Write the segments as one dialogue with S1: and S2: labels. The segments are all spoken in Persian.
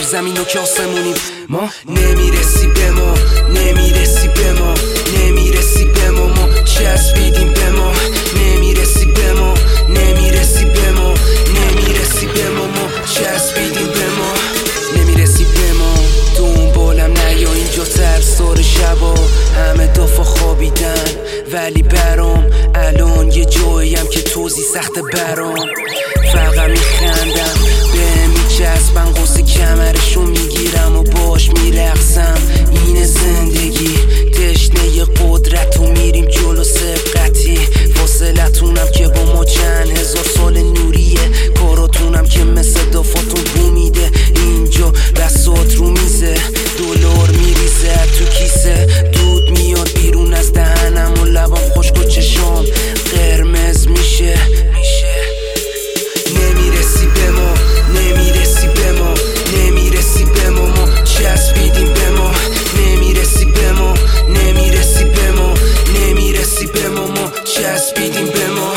S1: زمین و که آسمونیم. ما نمیرسی به ما، نمیرسی به ما، نمیرسی به ما، ما چسبیدیم به ما. نمیرسی به ما، نمیرسی به ما، نمیرسی به ما، ما چسبیدیم به ما. نمیرسی به ما، دنبالم نیا اینجا ترسار شبا، همه دافا خوابیدن ولی برام الان یه جاییم که توضیح سخت برام. فقط میخندم به میچسبن قوس کمرشو میگیرم و باش میرقصم. اینه زندگی تشنه قدرت و میریم جلو سبقتی. فاصلتونم که با ما چند هزار سال نوریه، کاراتونم که مثل دافاتون بو میده. اینجا بسات رو میزه، دلار میریزه تو کیسه، دود میاد بیرون از دهنم و لبام خشک و چشام قرمز میشه. نمیرسی به ما، نمیرسی به ما، نمیرسی به ما، ما چسبیدیم به ما. نمیرسی به ما، نمیرسی به ما، نمیرسی به ما، ما چسبیدیم به ما.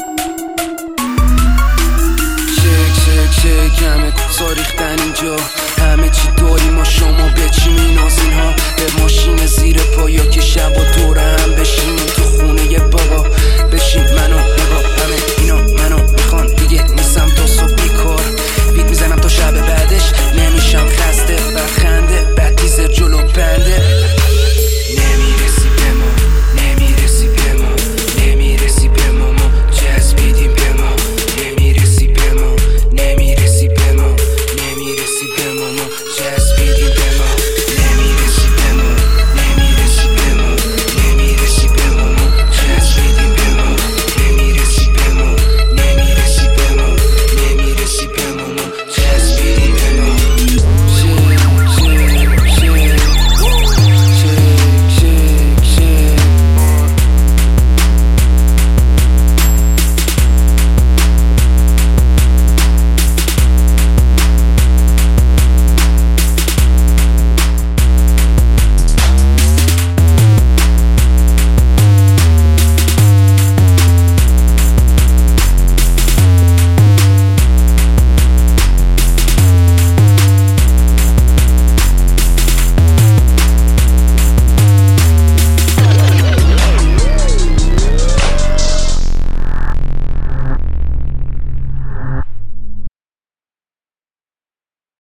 S1: چک همه ساریختن اینجا،